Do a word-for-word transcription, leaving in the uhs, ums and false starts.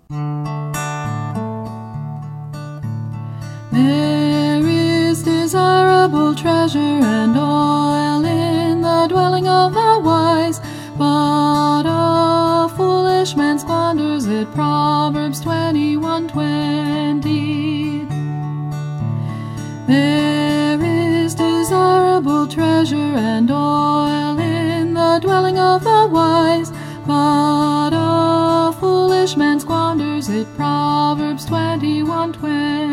There is desirable treasure and oil in the dwelling of the wise, but a foolish man squanders it. Proverbs twenty-one twenty. There is desirable treasure and oil in the dwelling of the wise, but a foolish man squanders it. Proverbs twenty-one twenty.